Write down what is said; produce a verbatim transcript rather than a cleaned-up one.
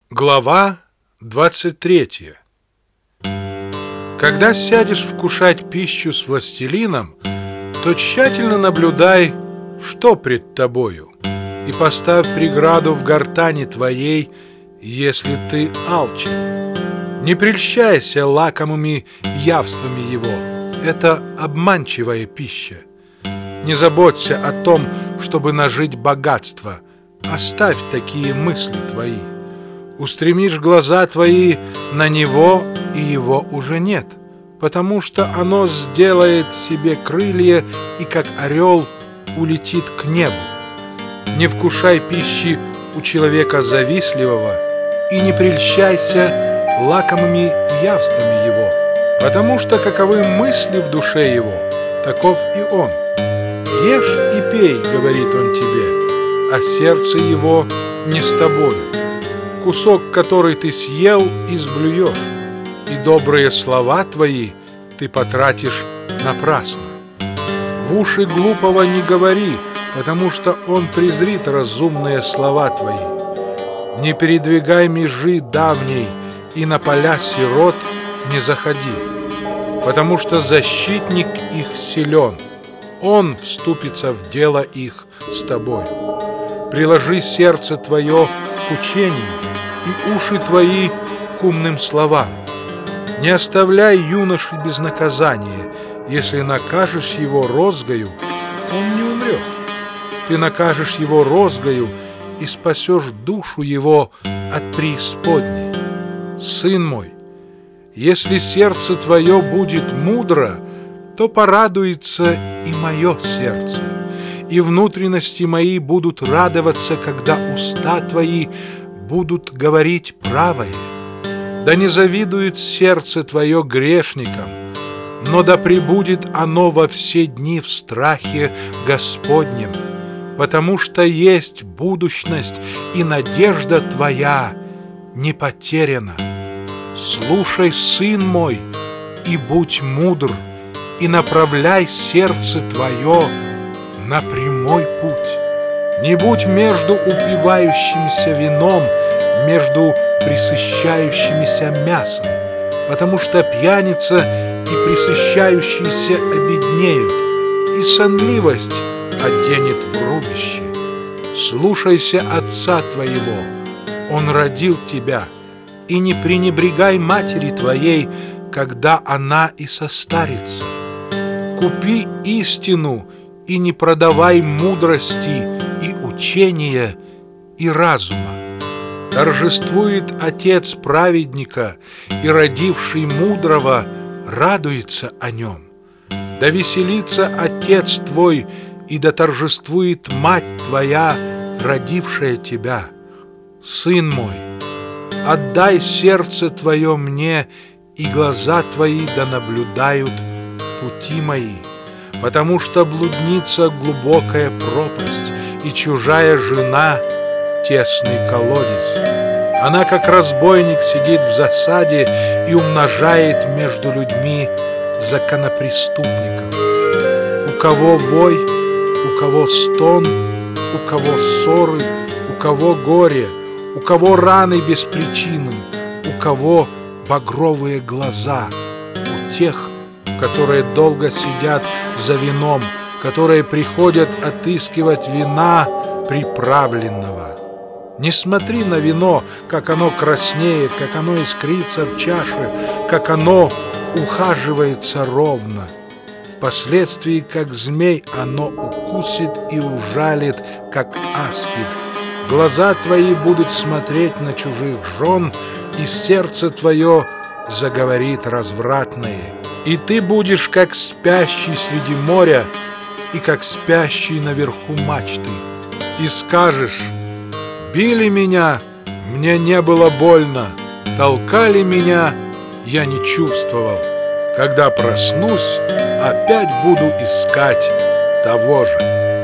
Глава двадцать третья. Когда сядешь вкушать пищу с властелином, то тщательно наблюдай, что пред тобою, и поставь преграду в гортани твоей, если ты алчен. Не прельщайся лакомыми явствами его, это обманчивая пища. Не заботься о том, чтобы нажить богатство, оставь такие мысли твои. Устремишь глаза твои на него, и его уже нет, потому что оно сделает себе крылья и, как орел, улетит к небу. Не вкушай пищи у человека завистливого и не прельщайся лакомыми явствами его, потому что каковы мысли в душе его, таков и он. Ешь и пей, говорит он тебе, а сердце его не с тобою. Кусок, который ты съел, изблюешь, и добрые слова твои ты потратишь напрасно. В уши глупого не говори, потому что он презрит разумные слова твои. Не передвигай межи давней, и на поля сирот не заходи, потому что защитник их силен, он вступится в дело их с тобою. Приложи сердце твое к учению, и уши твои к умным словам. Не оставляй юноши без наказания. Если накажешь его розгою, он не умрет. Ты накажешь его розгою и спасешь душу его от преисподней. Сын мой, если сердце твое будет мудро, то порадуется и мое сердце, и внутренности мои будут радоваться, когда уста твои будут говорить правое. Да не завидует сердце твое грешникам, но да пребудет оно во все дни в страхе Господнем, потому что есть будущность, и надежда твоя не потеряна. Слушай, сын мой, и будь мудр, и направляй сердце твое на прямой путь. Не будь между упивающимся вином, между пресыщающимися мясом, потому что пьяница и пресыщающиеся обеднеют, и сонливость оденет в рубище. Слушайся отца твоего, он родил тебя, и не пренебрегай матери твоей, когда она и состарится. Купи истину и не продавай мудрости и учения и разума. Торжествует отец праведника, и родивший мудрого радуется о нем. Да веселится отец твой, и да торжествует мать твоя, родившая тебя. Сын мой, отдай сердце твое мне, и глаза твои да наблюдают пути мои, потому что блудница глубокая пропасть, и чужая жена тесный колодец. Она, как разбойник, сидит в засаде и умножает между людьми законопреступников. У кого вой, у кого стон, у кого ссоры, у кого горе, у кого раны без причины, у кого багровые глаза, у тех, которые долго сидят за вином, которые приходят отыскивать вина приправленного. Не смотри на вино, как оно краснеет, как оно искрится в чаше, как оно ухаживается ровно. Впоследствии, как змей, оно укусит и ужалит, как аспид. Глаза твои будут смотреть на чужих жен, и сердце твое заговорит развратное. И ты будешь, как спящий среди моря, и как спящий наверху мачты. И скажешь: били меня, мне не было больно, толкали меня, я не чувствовал. Когда проснусь, опять буду искать того же.